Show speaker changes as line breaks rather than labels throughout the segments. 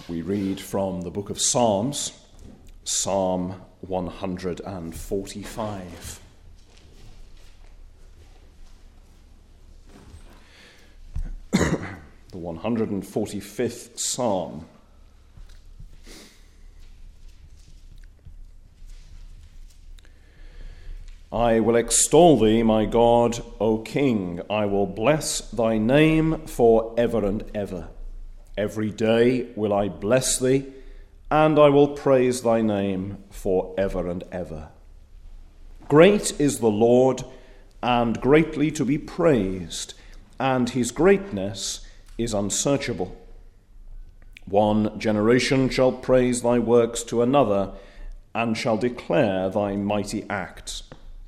We read from the book of Psalms, Psalm 145. The 145th Psalm. I will extol thee, my God, O King. I will bless thy name for ever and ever. Every day will I bless thee, and I will praise thy name for ever and ever. Great is the Lord, and greatly to be praised, and his greatness is unsearchable. One generation shall praise thy works to another, and shall declare thy mighty acts.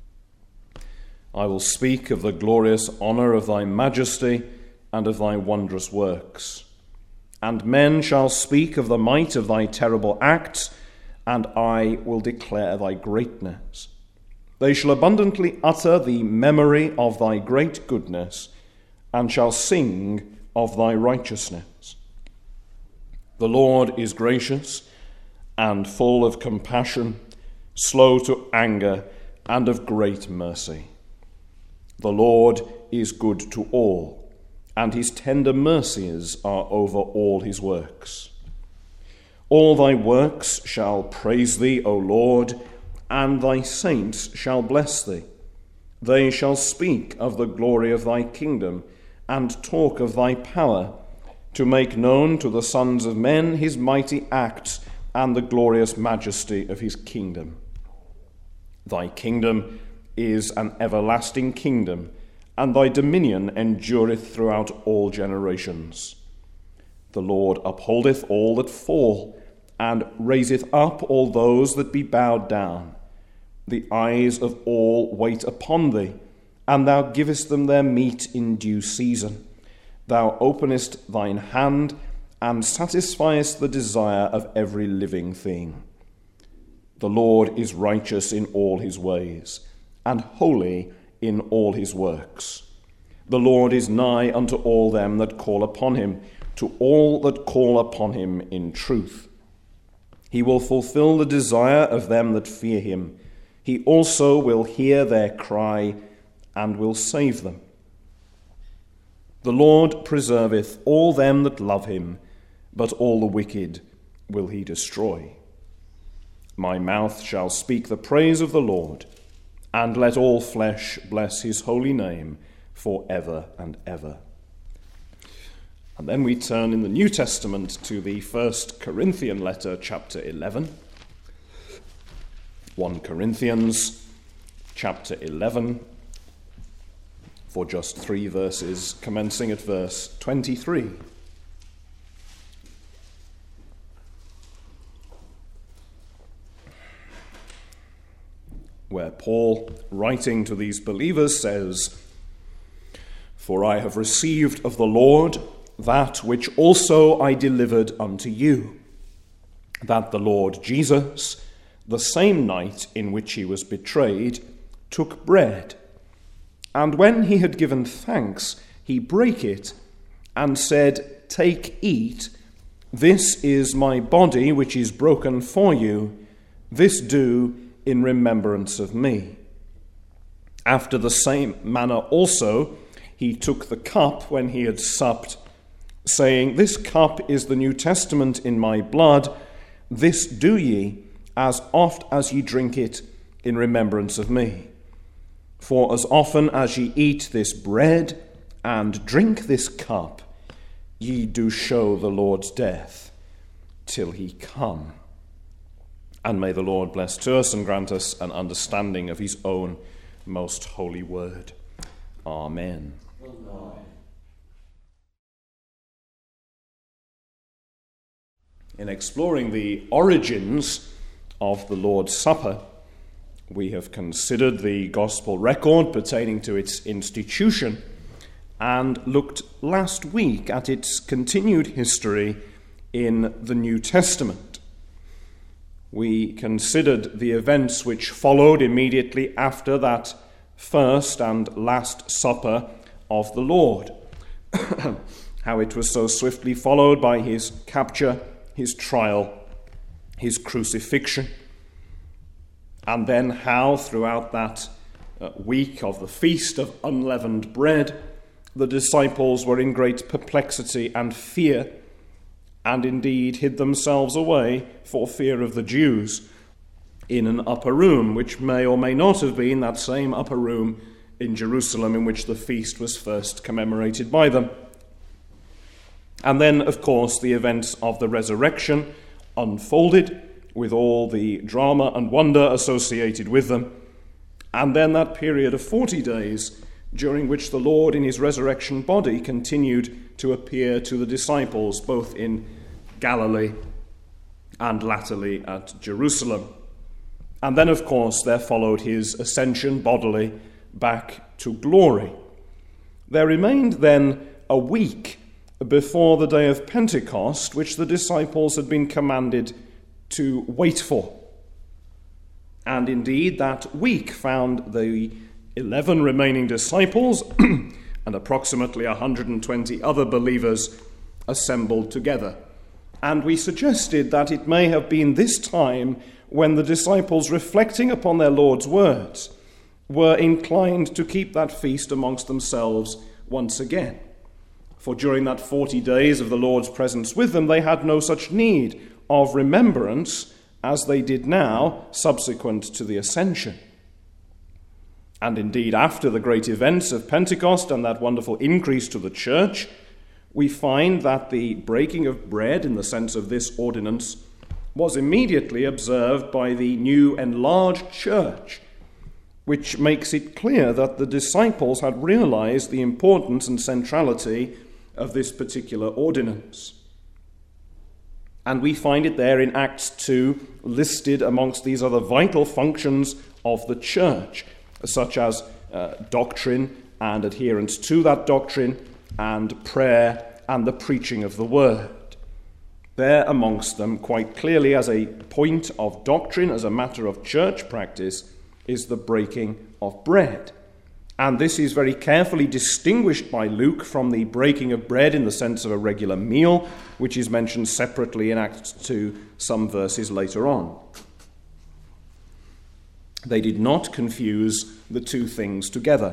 I will speak of the glorious honour of thy majesty and of thy wondrous works. And men shall speak of the might of thy terrible acts, and I will declare thy greatness. They shall abundantly utter the memory of thy great goodness, and shall sing of thy righteousness. The Lord is gracious and full of compassion, slow to anger, and of great mercy. The Lord is good to all, and his tender mercies are over all his works. All thy works shall praise thee, O Lord, and thy saints shall bless thee. They shall speak of the glory of thy kingdom, and talk of thy power, to make known to the sons of men his mighty acts and the glorious majesty of his kingdom. Thy kingdom is an everlasting kingdom, and thy dominion endureth throughout all generations. The Lord upholdeth all that fall, and raiseth up all those that be bowed down. The eyes of all wait upon thee, and thou givest them their meat in due season. Thou openest thine hand, and satisfiest the desire of every living thing. The Lord is righteous in all his ways, and holy in all his works. The Lord is nigh unto all them that call upon him, to all that call upon him in truth. He will fulfill the desire of them that fear him. He also will hear their cry, and will save them. The Lord preserveth all them that love him, but all the wicked will he destroy. My mouth shall speak the praise of the Lord, and let all flesh bless his holy name for ever and ever. And then we turn in the New Testament to the 1 Corinthian letter, chapter 11. 1 Corinthians, chapter 11, for just 3 verses, commencing at verse 23. Where Paul, writing to these believers, says, "For I have received of the Lord that which also I delivered unto you, that the Lord Jesus, the same night in which he was betrayed, took bread, and when he had given thanks, he brake it, and said, Take, eat, this is my body which is broken for you, this do in remembrance of me. After the same manner also he took the cup when he had supped, saying, This cup is the New Testament in my blood. This do ye, as oft as ye drink it, in remembrance of me. For as often as ye eat this bread and drink this cup, ye do show the Lord's death till he come." And may the Lord bless to us and grant us an understanding of his own most holy word. Amen. Amen. In exploring the origins of the Lord's Supper, we have considered the gospel record pertaining to its institution and looked last week at its continued history in the New Testament. We considered the events which followed immediately after that first and last supper of the Lord, how it was so swiftly followed by his capture, his trial, his crucifixion, and then how throughout that week of the Feast of Unleavened Bread, the disciples were in great perplexity and fear, and indeed hid themselves away for fear of the Jews in an upper room, which may or may not have been that same upper room in Jerusalem in which the feast was first commemorated by them. And then, of course, the events of the resurrection unfolded with all the drama and wonder associated with them. And then that period of 40 days during which the Lord in his resurrection body continued to appear to the disciples both in Galilee and latterly at Jerusalem. And then, of course, there followed his ascension bodily back to glory. There remained then a week before the day of Pentecost, which the disciples had been commanded to wait for. And indeed, that week found the 11 remaining disciples and approximately 120 other believers assembled together. And we suggested that it may have been this time when the disciples, reflecting upon their Lord's words, were inclined to keep that feast amongst themselves once again. For during that 40 days of the Lord's presence with them, they had no such need of remembrance as they did now subsequent to the ascension. And indeed, after the great events of Pentecost and that wonderful increase to the church, we find that the breaking of bread, in the sense of this ordinance, was immediately observed by the new enlarged church, which makes it clear that the disciples had realized the importance and centrality of this particular ordinance. And we find it there in Acts 2, listed amongst these other vital functions of the church, such as doctrine and adherence to that doctrine, and prayer and the preaching of the word. There amongst them, quite clearly as a point of doctrine, as a matter of church practice, is the breaking of bread. And this is very carefully distinguished by Luke from the breaking of bread in the sense of a regular meal, which is mentioned separately in Acts 2 some verses later on. They did not confuse the two things together.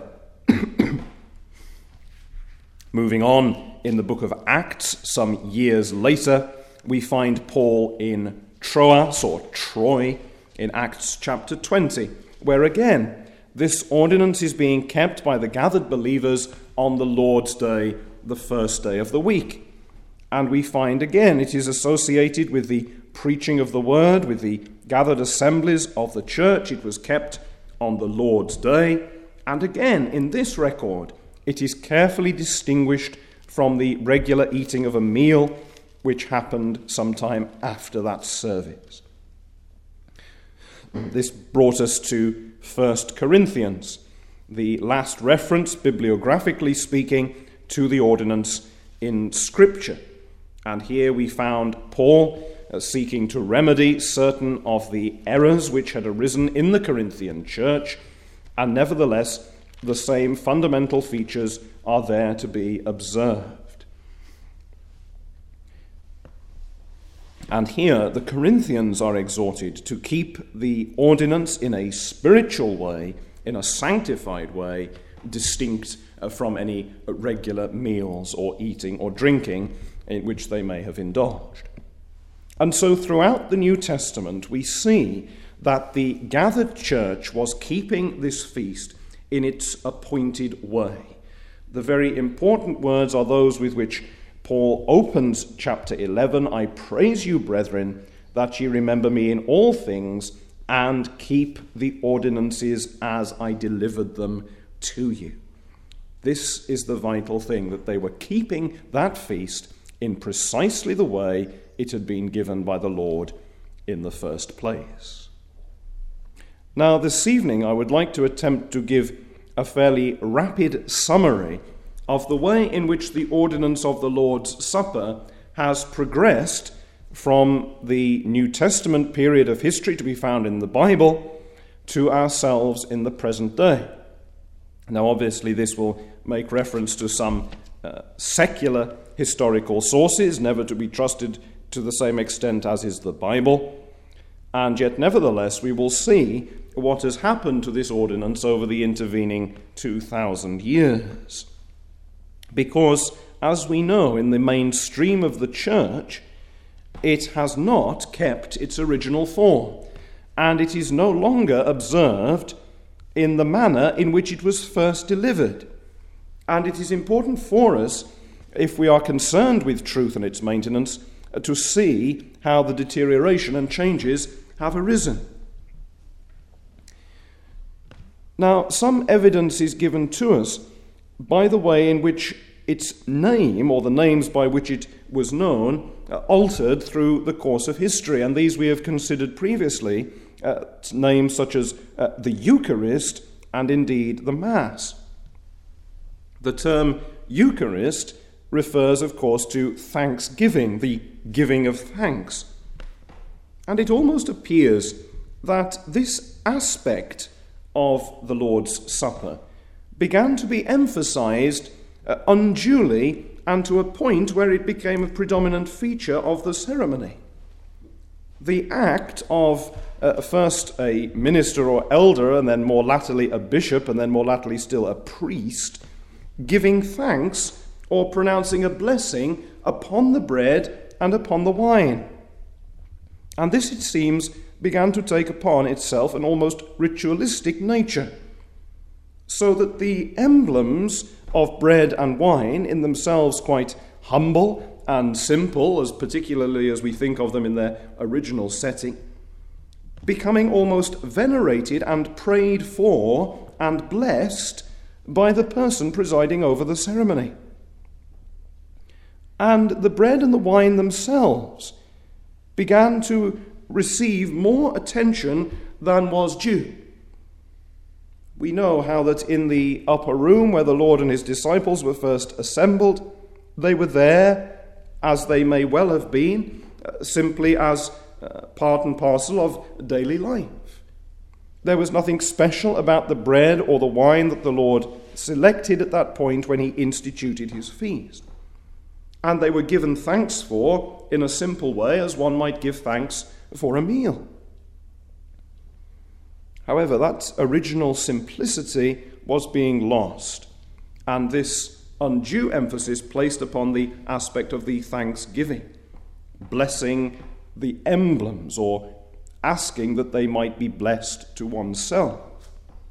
Moving on in the book of Acts, some years later, we find Paul in Troas, or Troy, in Acts chapter 20, where again, this ordinance is being kept by the gathered believers on the Lord's Day, the first day of the week. And we find again it is associated with the preaching of the word, with the gathered assemblies of the church. It was kept on the Lord's Day. And again, in this record, it is carefully distinguished from the regular eating of a meal, which happened sometime after that service. This brought us to 1 Corinthians, the last reference, bibliographically speaking, to the ordinance in Scripture. And here we found Paul seeking to remedy certain of the errors which had arisen in the Corinthian church, and nevertheless the same fundamental features are there to be observed. And here the Corinthians are exhorted to keep the ordinance in a spiritual way, in a sanctified way, distinct from any regular meals or eating or drinking in which they may have indulged. And so throughout the New Testament we see that the gathered church was keeping this feast in its appointed way. The very important words are those with which Paul opens chapter 11, "I praise you, brethren, that ye remember me in all things, and keep the ordinances as I delivered them to you." This is the vital thing, that they were keeping that feast in precisely the way it had been given by the Lord in the first place. Now, this evening I would like to attempt to give a fairly rapid summary of the way in which the ordinance of the Lord's Supper has progressed from the New Testament period of history to be found in the Bible to ourselves in the present day. Now, obviously, this will make reference to some secular historical sources, never to be trusted to the same extent as is the Bible, and yet nevertheless we will see what has happened to this ordinance over the intervening 2,000 years. Because, as we know, in the mainstream of the church, it has not kept its original form, and it is no longer observed in the manner in which it was first delivered. And it is important for us, if we are concerned with truth and its maintenance, to see how the deterioration and changes have arisen. Now, some evidence is given to us by the way in which its name, or the names by which it was known, altered through the course of history. And these we have considered previously, names such as the Eucharist and indeed the Mass. The term Eucharist refers, of course, to thanksgiving, the giving of thanks. And it almost appears that this aspect of the Lord's Supper began to be emphasized unduly, and to a point where it became a predominant feature of the ceremony. The act of first a minister or elder, and then more latterly a bishop, and then more latterly still a priest, giving thanks or pronouncing a blessing upon the bread and upon the wine. And this, it seems, began to take upon itself an almost ritualistic nature, so that the emblems of bread and wine, in themselves quite humble and simple, as particularly as we think of them in their original setting, becoming almost venerated and prayed for and blessed by the person presiding over the ceremony. And the bread and the wine themselves began to receive more attention than was due. We know how that in the upper room where the Lord and his disciples were first assembled, they were there, as they may well have been, simply as part and parcel of daily life. There was nothing special about the bread or the wine that the Lord selected at that point when he instituted his feast. And they were given thanks for in a simple way, as one might give thanks for a meal. However, that original simplicity was being lost, and this undue emphasis placed upon the aspect of the thanksgiving, blessing the emblems, or asking that they might be blessed to oneself.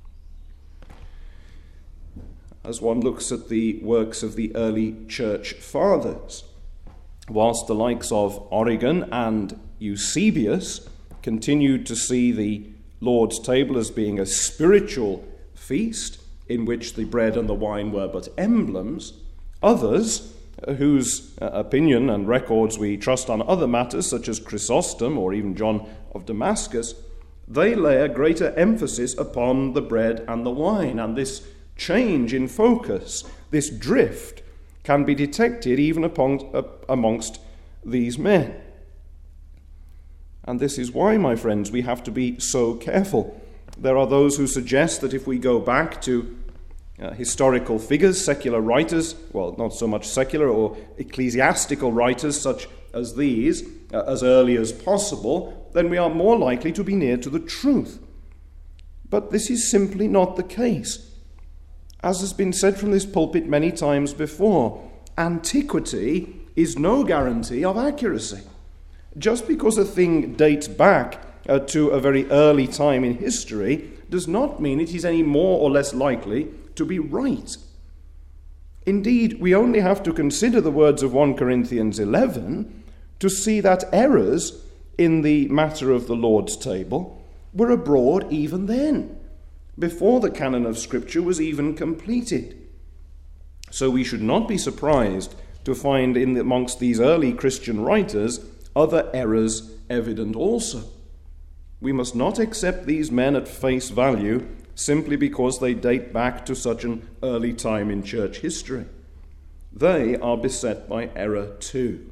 As one looks at the works of the early church fathers, whilst the likes of Origen and Eusebius continued to see the Lord's table as being a spiritual feast in which the bread and the wine were but emblems, others, whose opinion and records we trust on other matters, such as Chrysostom or even John of Damascus, they lay a greater emphasis upon the bread and the wine. And this change in focus, this drift, can be detected even amongst these men. And this is why, my friends, we have to be so careful. There are those who suggest that if we go back to historical figures, secular writers, well, not so much secular or ecclesiastical writers such as these, as early as possible, then we are more likely to be near to the truth. But this is simply not the case. As has been said from this pulpit many times before, antiquity is no guarantee of accuracy. Just because a thing dates back to a very early time in history does not mean it is any more or less likely to be right. Indeed, we only have to consider the words of 1 Corinthians 11 to see that errors in the matter of the Lord's table were abroad even then, before the canon of Scripture was even completed. So we should not be surprised to find amongst these early Christian writers other errors evident also. We must not accept these men at face value simply because they date back to such an early time in church history. They are beset by error too.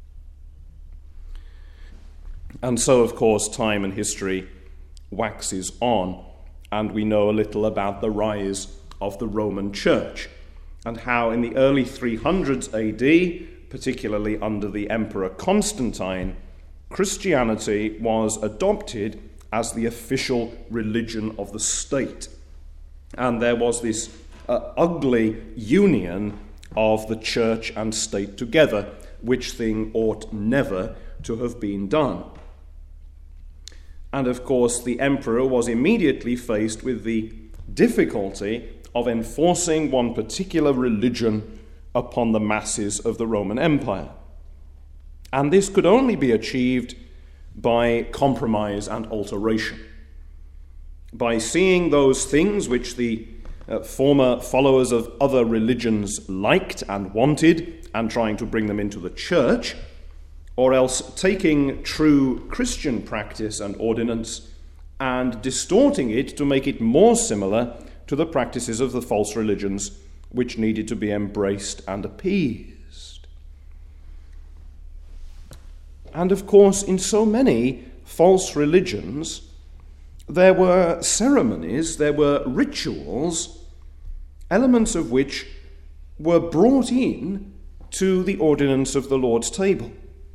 And so, of course, time and history waxes on, and we know a little about the rise of the Roman Church and how in the early 300s AD particularly under the Emperor Constantine, Christianity was adopted as the official religion of the state. And there was this ugly union of the church and state together, which thing ought never to have been done. And of course, the emperor was immediately faced with the difficulty of enforcing one particular religion upon the masses of the Roman Empire. And this could only be achieved by compromise and alteration, by seeing those things which the former followers of other religions liked and wanted and trying to bring them into the church, or else taking true Christian practice and ordinance and distorting it to make it more similar to the practices of the false religions which needed to be embraced and appeased. And of course, in so many false religions, there were ceremonies, there were rituals, elements of which were brought in to the ordinance of the Lord's table.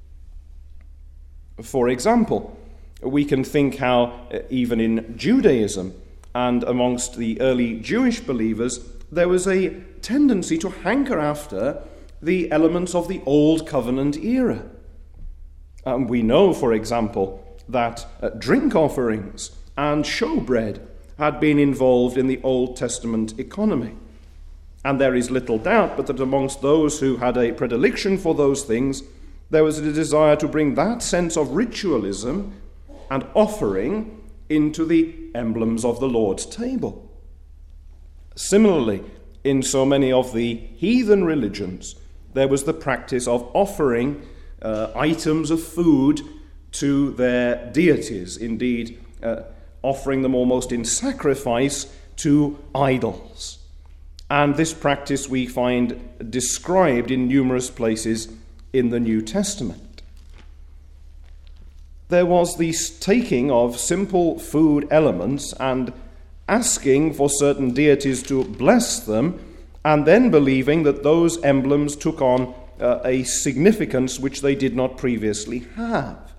For example, we can think how even in Judaism and amongst the early Jewish believers, there was a tendency to hanker after the elements of the Old Covenant era. We know, for example, that drink offerings and showbread had been involved in the Old Testament economy. And there is little doubt but that amongst those who had a predilection for those things, there was a desire to bring that sense of ritualism and offering into the emblems of the Lord's table. Similarly, in so many of the heathen religions, there was the practice of offering items of food to their deities, indeed offering them almost in sacrifice to idols. And this practice we find described in numerous places in the New Testament. There was this taking of simple food elements and asking for certain deities to bless them, and then believing that those emblems took on a significance which they did not previously have.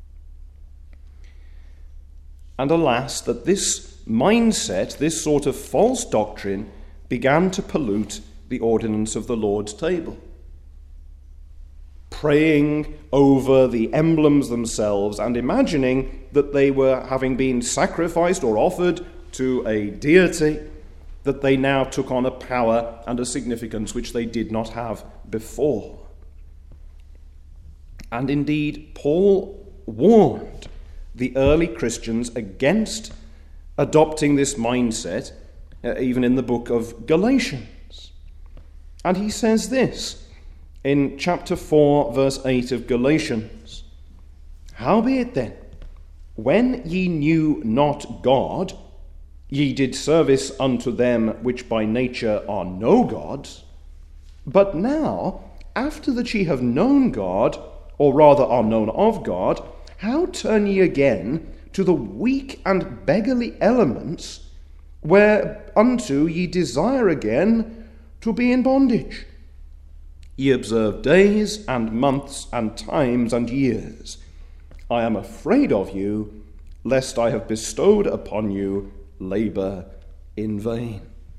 And alas, that this mindset, this sort of false doctrine, began to pollute the ordinance of the Lord's table. Praying over the emblems themselves and imagining that they were having been sacrificed or offered to a deity, that they now took on a power and a significance which they did not have before. And indeed, Paul warned the early Christians against adopting this mindset, even in the book of Galatians. And he says this in chapter 4, verse 8 of Galatians: "Howbeit then, when ye knew not God, ye did service unto them which by nature are no gods. But now, after that ye have known God, or rather are known of God, how turn ye again to the weak and beggarly elements, whereunto ye desire again to be in bondage? Ye observe days and months and times and years. I am afraid of you, lest I have bestowed upon you labor in vain."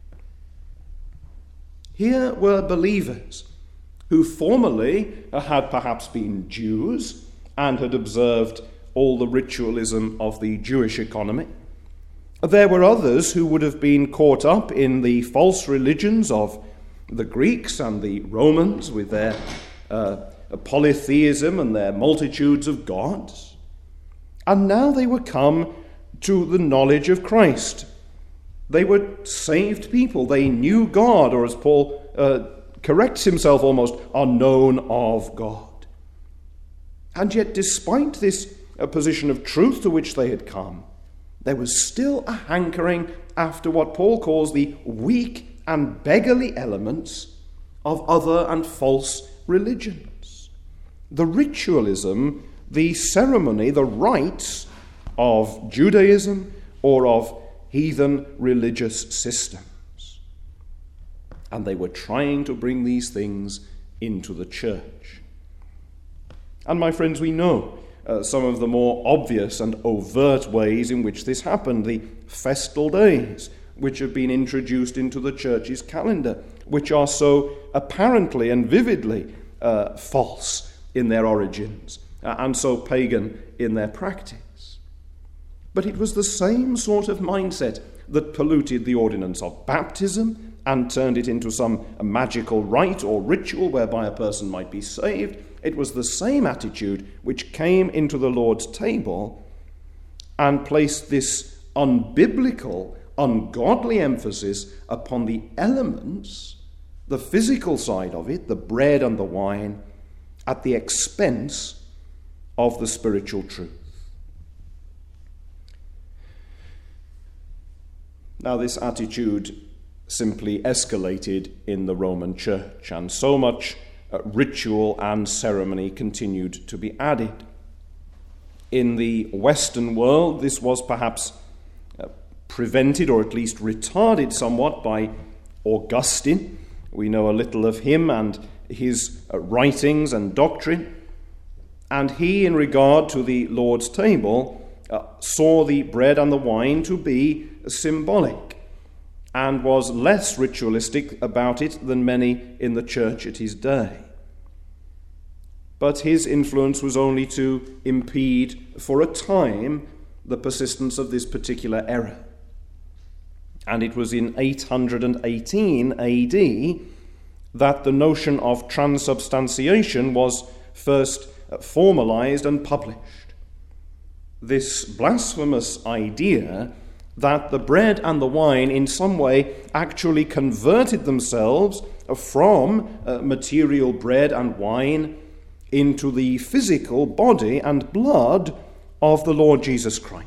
Here were believers who formerly had perhaps been Jews and had observed all the ritualism of the Jewish economy. There were others who would have been caught up in the false religions of the Greeks and the Romans with their polytheism and their multitudes of gods. And now they were come to the knowledge of Christ. They were saved people. They knew God, or as Paul corrects himself almost, are known of God. And yet, despite this position of truth to which they had come, there was still a hankering after what Paul calls the weak and beggarly elements of other and false religions. The ritualism, the ceremony, the rites of Judaism or of heathen religious systems. And they were trying to bring these things into the church. And my friends, we know some of the more obvious and overt ways in which this happened. The festal days, which have been introduced into the church's calendar, which are so apparently and vividly false in their origins and so pagan in their practice. But it was the same sort of mindset that polluted the ordinance of baptism and turned it into some magical rite or ritual whereby a person might be saved. It was the same attitude which came into the Lord's table and placed this unbiblical, ungodly emphasis upon the elements, the physical side of it, the bread and the wine, at the expense of the spiritual truth. Now, this attitude simply escalated in the Roman Church, and so much ritual and ceremony continued to be added. In the Western world, this was perhaps prevented or at least retarded somewhat by Augustine. We know a little of him and his writings and doctrine. And he, in regard to the Lord's table, saw the bread and the wine to be symbolic and was less ritualistic about it than many in the church at his day. But his influence was only to impede for a time the persistence of this particular error. And it was in 818 AD that the notion of transubstantiation was first formalized and published. This blasphemous idea that the bread and the wine in some way actually converted themselves from material bread and wine into the physical body and blood of the Lord Jesus Christ.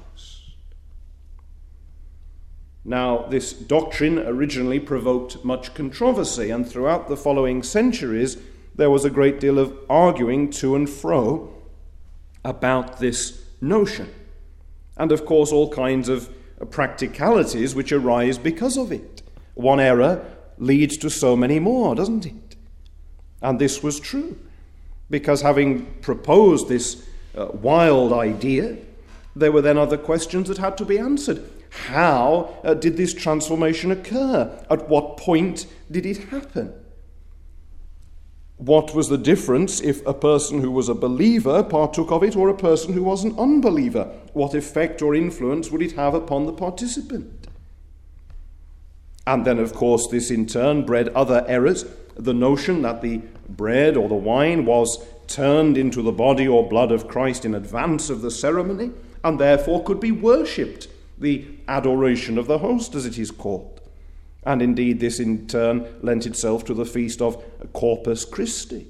Now, this doctrine originally provoked much controversy, and throughout the following centuries there was a great deal of arguing to and fro about this notion. And of course all kinds of practicalities which arise because of it. One error leads to so many more, doesn't it? And this was true, because having proposed this wild idea, there were then other questions that had to be answered. How did this transformation occur? At what point did it happen? What was the difference if a person who was a believer partook of it or a person who was an unbeliever? What effect or influence would it have upon the participant? And then, of course, this in turn bred other errors. The notion that the bread or the wine was turned into the body or blood of Christ in advance of the ceremony and therefore could be worshipped, the adoration of the host, as it is called. And indeed, this in turn lent itself to the feast of Corpus Christi.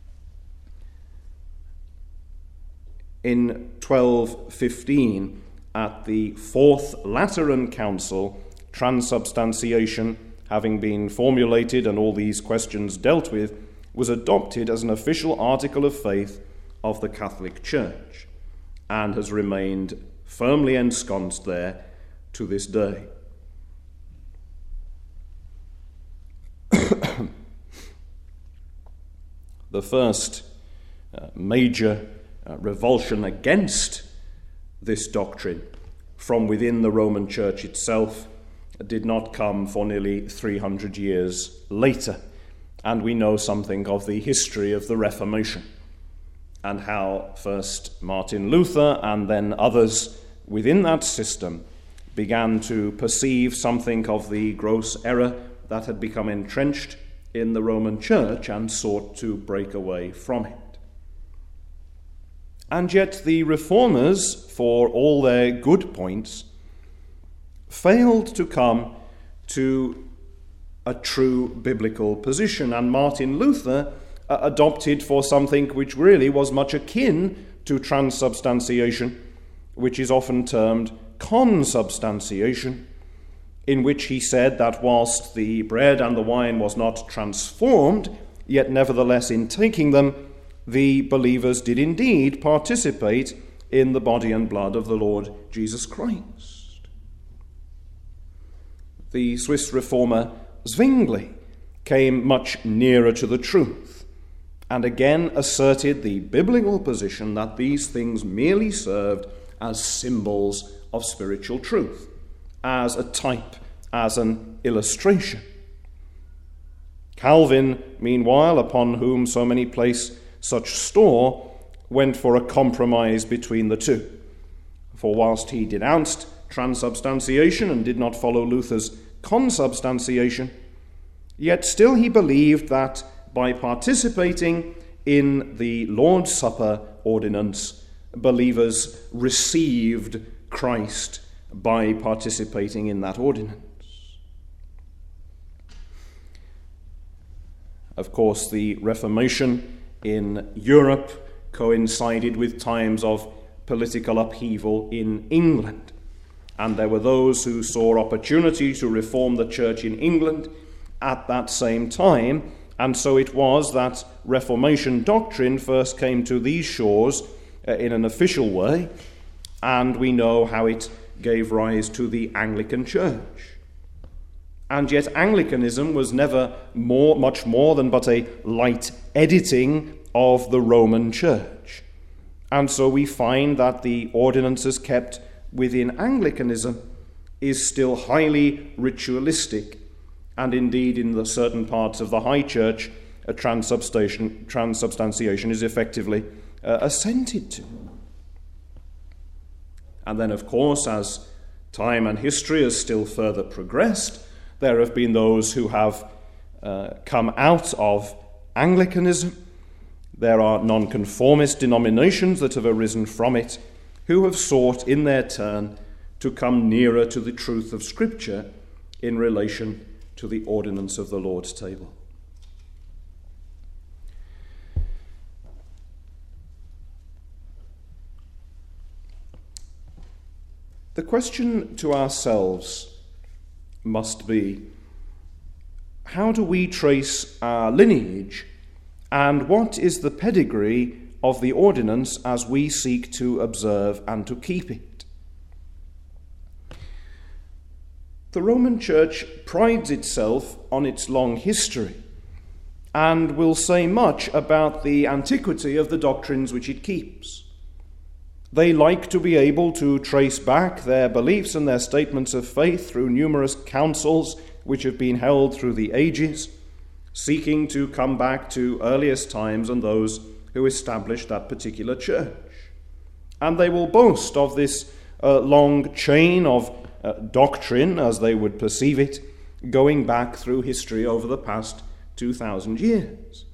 In 1215, at the Fourth Lateran Council, transubstantiation, having been formulated and all these questions dealt with, was adopted as an official article of faith of the Catholic Church and has remained firmly ensconced there to this day. The first major revulsion against this doctrine from within the Roman Church itself did not come for nearly 300 years later. And we know something of the history of the Reformation and how first Martin Luther and then others within that system began to perceive something of the gross error that had become entrenched in the Roman Church and sought to break away from it. And yet the Reformers, for all their good points, failed to come to a true biblical position, and Martin Luther adopted for something which really was much akin to transubstantiation, which is often termed consubstantiation, in which he said that whilst the bread and the wine was not transformed, yet nevertheless in taking them, the believers did indeed participate in the body and blood of the Lord Jesus Christ. The Swiss reformer Zwingli came much nearer to the truth and again asserted the biblical position that these things merely served as symbols of spiritual truth, as a type, as an illustration. Calvin, meanwhile, upon whom so many place such store, went for a compromise between the two. For whilst he denounced transubstantiation and did not follow Luther's consubstantiation, yet still he believed that by participating in the Lord's Supper ordinance, believers received Christ by participating in that ordinance. Of course, the Reformation in Europe coincided with times of political upheaval in England, and there were those who saw opportunity to reform the church in England at that same time, and so it was that Reformation doctrine first came to these shores in an official way, and we know how it gave rise to the Anglican Church. And yet Anglicanism was never much more than but a light editing of the Roman Church. And so we find that the ordinances kept within Anglicanism is still highly ritualistic, and indeed in the certain parts of the High Church, transubstantiation is effectively assented to. And then, of course, as time and history has still further progressed, there have been those who have come out of Anglicanism. There are nonconformist denominations that have arisen from it, who have sought in their turn to come nearer to the truth of Scripture in relation to the ordinance of the Lord's table. The question to ourselves must be, how do we trace our lineage, and what is the pedigree of the ordinance as we seek to observe and to keep it? The Roman Church prides itself on its long history and will say much about the antiquity of the doctrines which it keeps. They like to be able to trace back their beliefs and their statements of faith through numerous councils which have been held through the ages, seeking to come back to earliest times and those who established that particular church. And they will boast of this long chain of doctrine, as they would perceive it, going back through history over the past 2,000 years.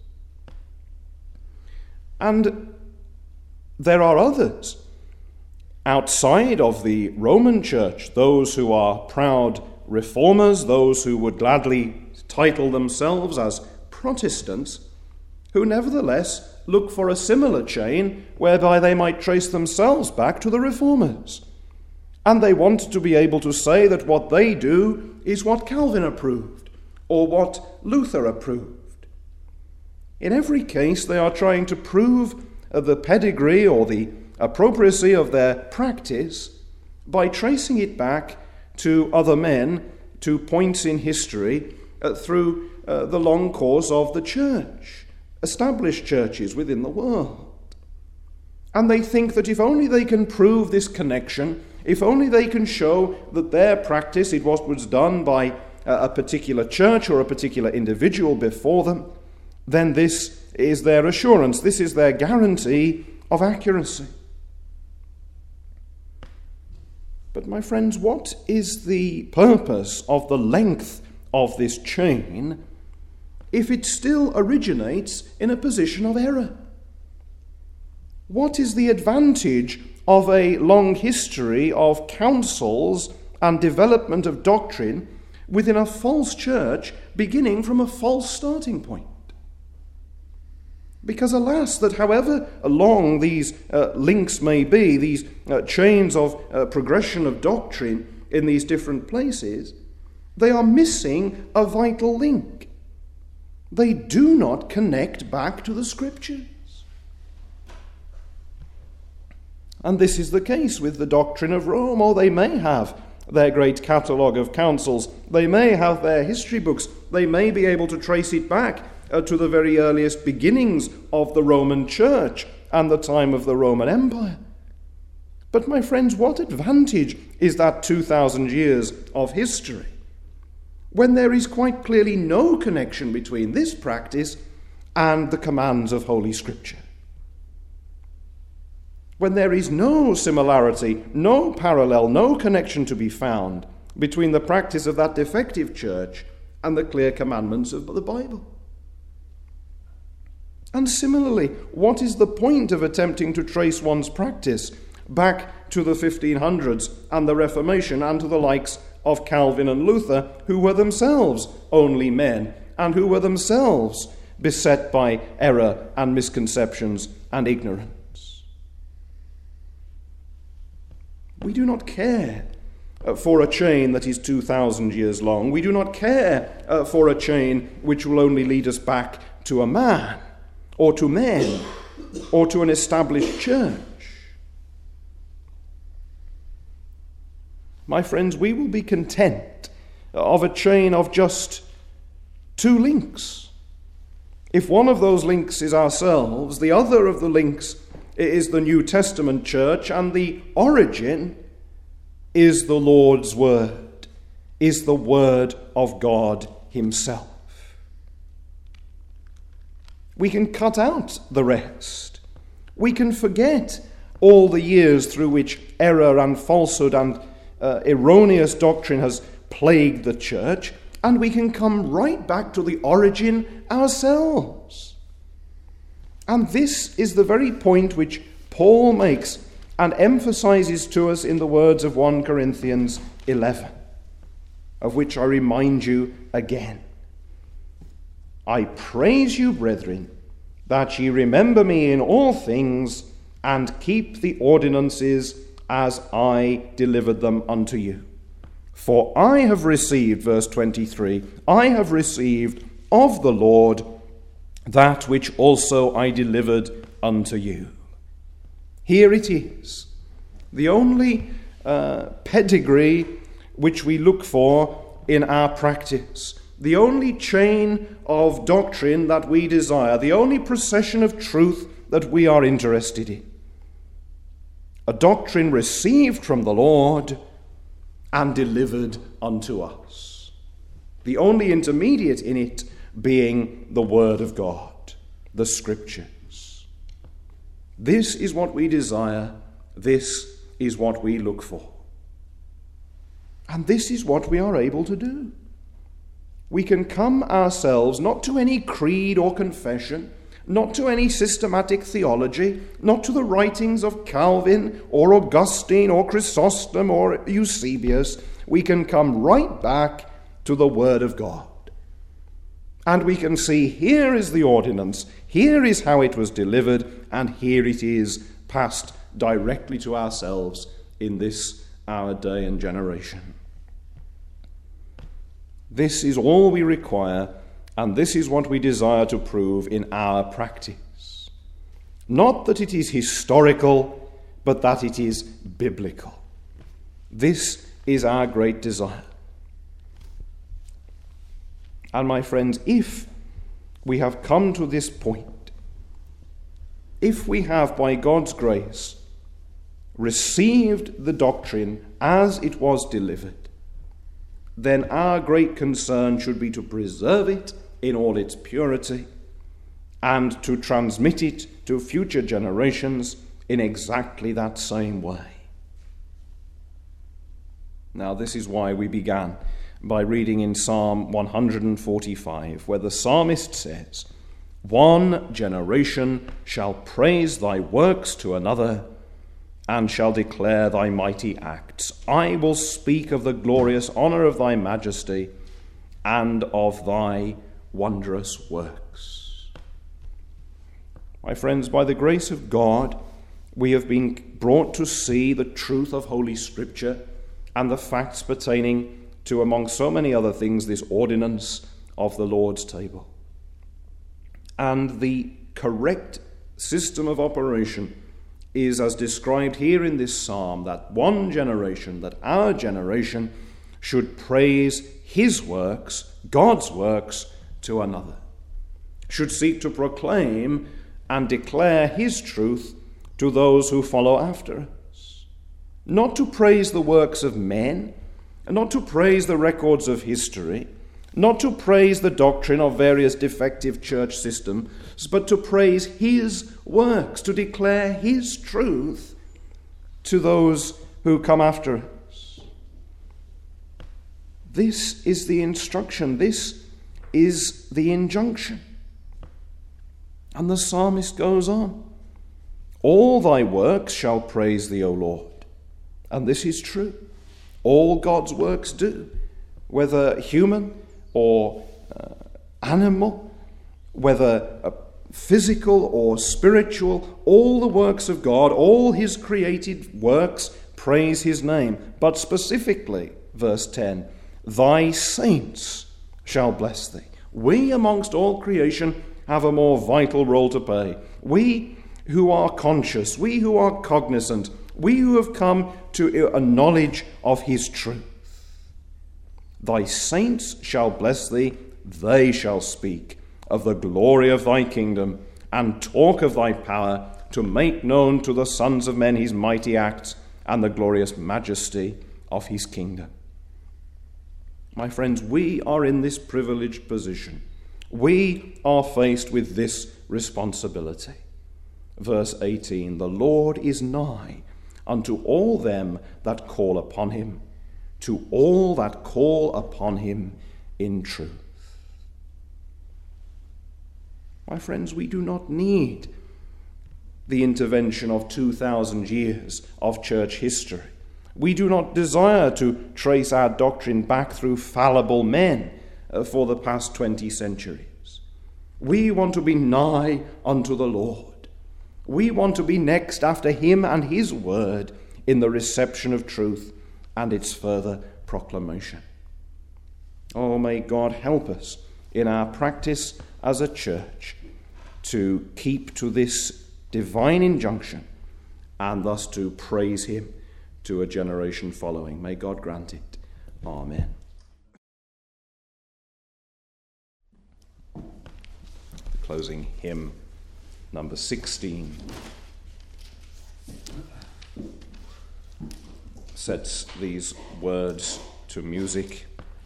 And there are others outside of the Roman Church, those who are proud reformers, those who would gladly title themselves as Protestants, who nevertheless look for a similar chain whereby they might trace themselves back to the reformers. And they want to be able to say that what they do is what Calvin approved or what Luther approved. In every case, they are trying to prove the pedigree or the appropriacy of their practice by tracing it back to other men, to points in history, through the long course of the church, established churches within the world. And they think that if only they can prove this connection, if only they can show that their practice, it was done by a particular church or a particular individual before them, then this is their assurance, this is their guarantee of accuracy. But my friends, what is the purpose of the length of this chain if it still originates in a position of error? What is the advantage of a long history of councils and development of doctrine within a false church beginning from a false starting point? Because alas, that however long these links may be, these chains of progression of doctrine in these different places, they are missing a vital link. They do not connect back to the Scriptures. And this is the case with the doctrine of Rome. Or they may have their great catalogue of councils, they may have their history books, they may be able to trace it back to the very earliest beginnings of the Roman Church and the time of the Roman Empire. But my friends, what advantage is that 2,000 years of history when there is quite clearly no connection between this practice and the commands of Holy Scripture? When there is no similarity, no parallel, no connection to be found between the practice of that defective church and the clear commandments of the Bible. And similarly, what is the point of attempting to trace one's practice back to the 1500s and the Reformation and to the likes of Calvin and Luther, who were themselves only men and who were themselves beset by error and misconceptions and ignorance? We do not care for a chain that is 2,000 years long. We do not care for a chain which will only lead us back to a man or to men or to an established church. My friends, we will be content of a chain of just 2 links. If one of those links is ourselves, the other of the links is the New Testament church, and the origin is the Lord's word, is the word of God himself. We can cut out the rest. We can forget all the years through which error and falsehood and erroneous doctrine has plagued the church, and we can come right back to the origin ourselves. And this is the very point which Paul makes and emphasizes to us in the words of 1 Corinthians 11, of which I remind you again. I praise you, brethren, that ye remember me in all things, and keep the ordinances as I delivered them unto you. For I have received, verse 23, I have received of the Lord that which also I delivered unto you. Here it is, the only pedigree which we look for in our practice, the only chain of doctrine that we desire, the only procession of truth that we are interested in. A doctrine received from the Lord and delivered unto us. The only intermediate in it being the Word of God, the Scriptures. This is what we desire. This is what we look for. And this is what we are able to do. We can come ourselves not to any creed or confession, not to any systematic theology, not to the writings of Calvin or Augustine or Chrysostom or Eusebius. We can come right back to the Word of God. And we can see, here is the ordinance, here is how it was delivered, and here it is passed directly to ourselves in this our day and generation. This is all we require, and this is what we desire to prove in our practice. Not that it is historical, but that it is biblical. This is our great desire. And my friends, if we have come to this point, if we have, by God's grace, received the doctrine as it was delivered, then our great concern should be to preserve it in all its purity and to transmit it to future generations in exactly that same way. Now, this is why we began by reading in Psalm 145, where the psalmist says, "One generation shall praise thy works to another, and shall declare thy mighty acts. I will speak of the glorious honour of thy majesty, and of thy wondrous works." My friends, by the grace of God, we have been brought to see the truth of Holy Scripture and the facts pertaining to, among so many other things, this ordinance of the Lord's table. And the correct system of operation is as described here in this psalm, that one generation, that our generation, should praise his works, God's works, to another. should seek to proclaim and declare his truth to those who follow after us. Not to praise the works of men, not to praise the records of history, not to praise the doctrine of various defective church systems, but to praise his works, to declare his truth to those who come after us. This is the instruction. This is the injunction. And the psalmist goes on. All thy works shall praise thee, O Lord. And this is true. All God's works do, whether human or animal, whether physical or spiritual, all the works of God, all his created works praise his name. But specifically, verse 10, thy saints shall bless thee. We amongst all creation have a more vital role to play. We who are conscious, we who are cognizant, we who have come to a knowledge of his truth. Thy saints shall bless thee, they shall speak of the glory of thy kingdom and talk of thy power, to make known to the sons of men his mighty acts and the glorious majesty of his kingdom. My friends, we are in this privileged position. We are faced with this responsibility. Verse 18, the Lord is nigh unto all them that call upon him, to all that call upon him in truth. My friends, we do not need the intervention of 2,000 years of church history. We do not desire to trace our doctrine back through fallible men for the past 20 centuries. We want to be nigh unto the Lord. We want to be next after him and his word in the reception of truth and its further proclamation. Oh, may God help us in our practice as a church to keep to this divine injunction and thus to praise him to a generation following. May God grant it. Amen. The closing hymn, number 16, sets these words to music,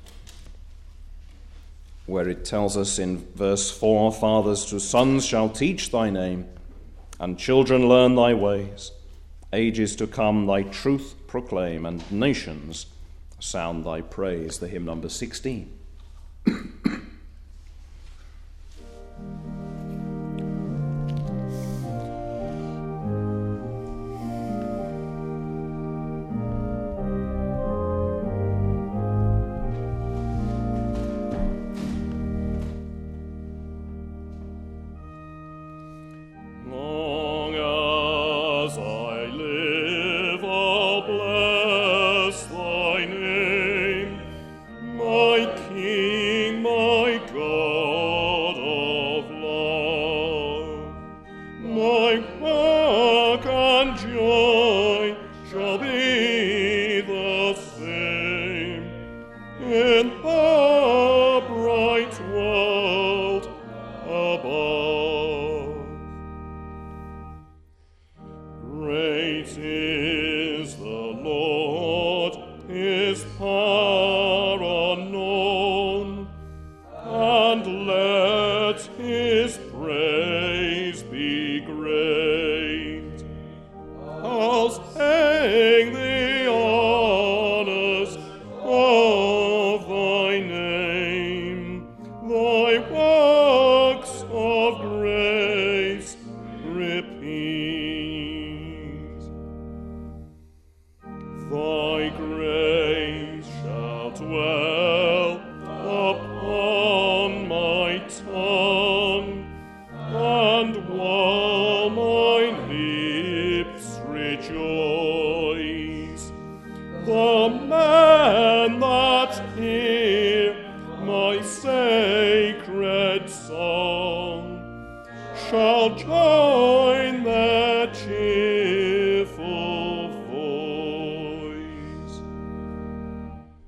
where it tells us in verse 4, fathers to sons shall teach thy name, and children learn thy ways. Ages to come thy truth proclaim, and nations sound thy praise. The hymn number 16.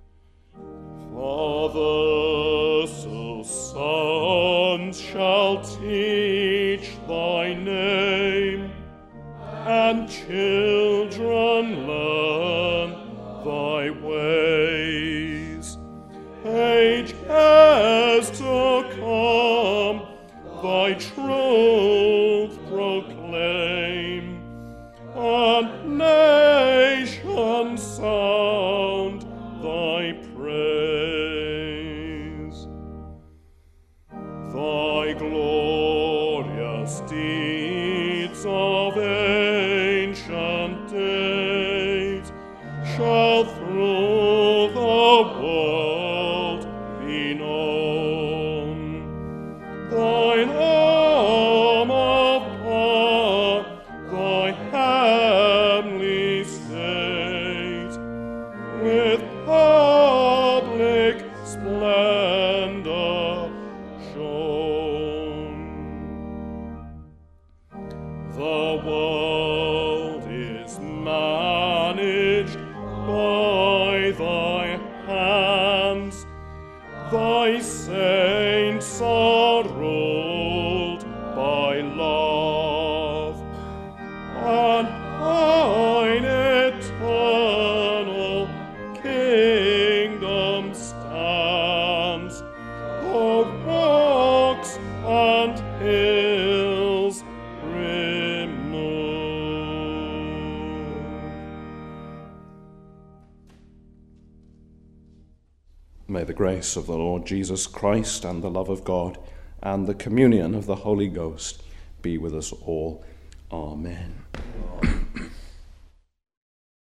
Fathers, so sons shall
and learn thy ways. Ages to come, thy truth proclaim, and nations sound thy praise. Thy glorious deeds of ancient days shall through the world be known. Thine arm of power, thy heavenly state, with public splendor shown. The world is managed by thy hands, thy saints are ruled by love, and thine eternal kingdom stands, though rocks and hills remove. May the grace of the Lord Jesus Christ and the love of God and the communion of the Holy Ghost be with us all. Amen.